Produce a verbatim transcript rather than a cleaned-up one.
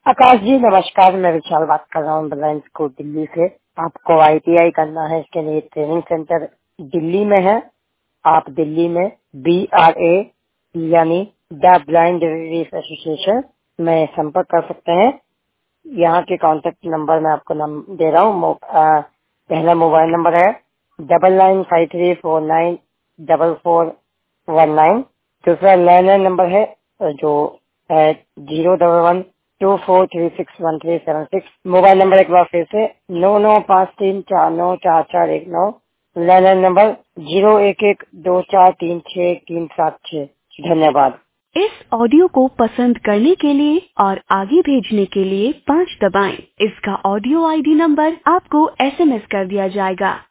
आकाश जी नमस्कार, मैं विशाल बात कर रहा हूँ ब्लाइंड स्कूल दिल्ली से। आपको आई टी आई करना है, इसके लिए ट्रेनिंग सेंटर दिल्ली में है। आप दिल्ली में बी आर ए यानी द ब्लाइंड डिजीज एसोसिएशन में संपर्क कर सकते हैं। यहाँ के कॉन्टेक्ट नंबर मैं आपको नम, दे रहा हूँ। मो, आ, पहला मोबाइल नंबर है double nine five three four nine double four one nine. दूसरा लैंडलाइन नंबर है जो है zero double one two four three six one three seven six. Mobile number एक बार फिर से नौ नौ पाँच तीन चार नौ चार चार एक नौ। लैंडलाइन नंबर जीरो एक एक दो चार तीन छः तीन सात छः। धन्यवाद। इस ऑडियो को पसंद करने के लिए और आगे भेजने के लिए पाँच दबाएं। इसका ऑडियो आई डी नंबर आपको एस एम एस कर दिया जाएगा।